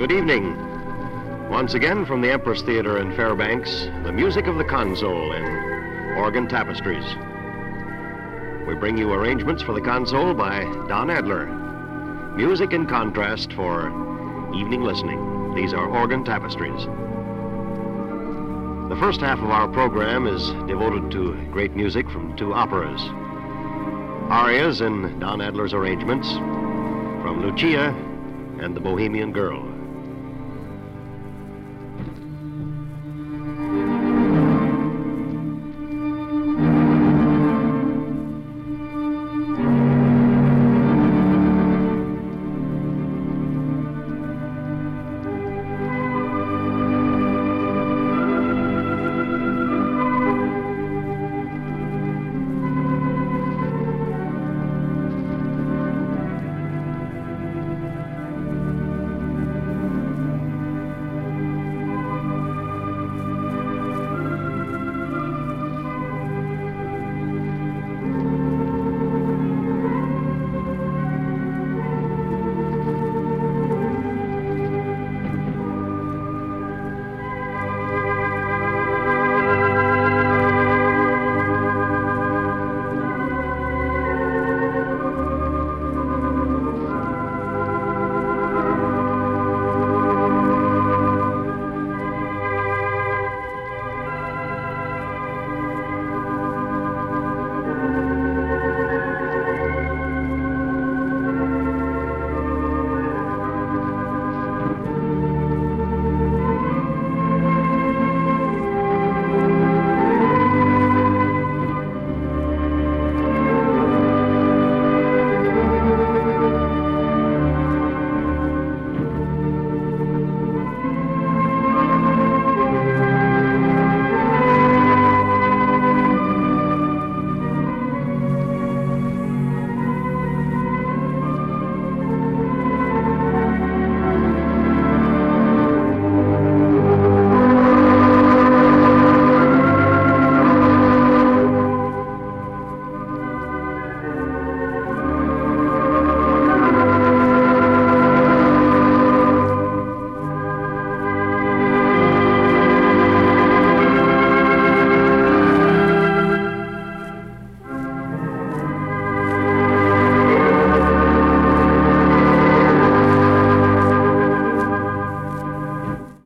Good evening. Once again from the Empress Theater in Fairbanks, the music of the console in Organ Tapestries. We bring you arrangements for the console by Don Adler. Music in contrast for evening listening. These are Organ Tapestries. The first half of our program is devoted to great music from two operas. Arias in Don Adler's arrangements from Lucia and the Bohemian Girl.